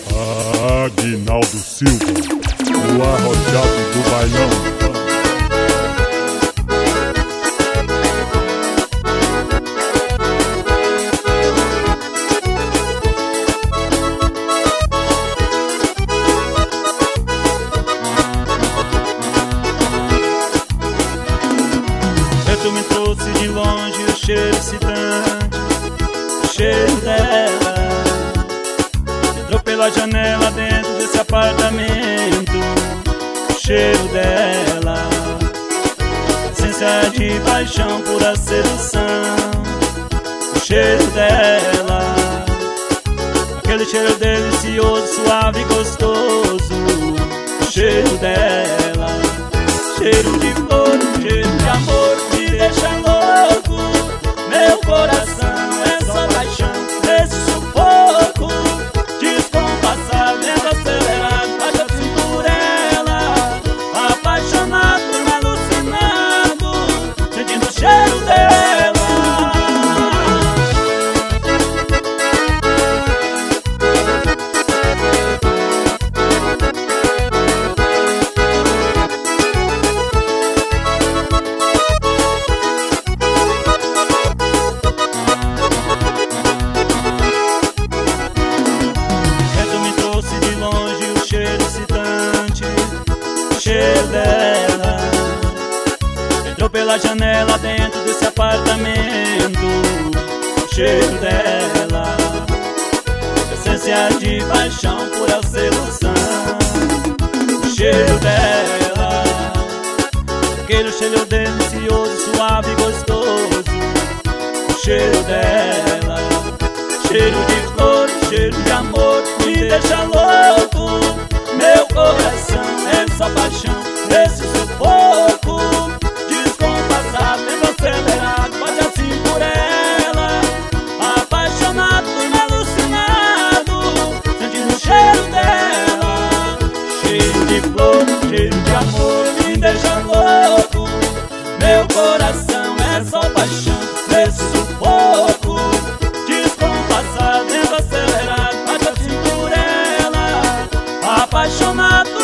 Aguinaldo Silva, o arrojado do bailão. Tu me trouxe de longe o cheiro excitante, o cheiro dela. Entrou pela janela dentro desse apartamento, o cheiro dela. Essência de paixão, pura sedução, o cheiro dela. Aquele cheiro delicioso, suave e gostoso, o cheiro dela. Cheiro de flor, cheiro de amor, me deixa louco. Meu coração é só paixão, esse sufoco descompassado, lento acelerado, bate assim por ela. Apaixonado, alucinado, sentindo o cheiro dela. Cheiro dela entrou pela janela dentro desse apartamento, o cheiro dela. Essência de paixão, pura sedução, o cheiro dela. Aquele cheiro delicioso, suave e gostoso, o cheiro dela. Cheiro de flor, cheiro de amor, me deixa louco. Meu coração é só paixão, esse sufoco descompassado, lento acelerado, bate assim por ela. Apaixonado, alucinado, sentindo o cheiro dela. Cheiro de flor, cheiro de amor, me deixa louco. Meu coração é só paixão, esse sufoco descompassado, lento acelerado, bate assim por ela. Apaixonado,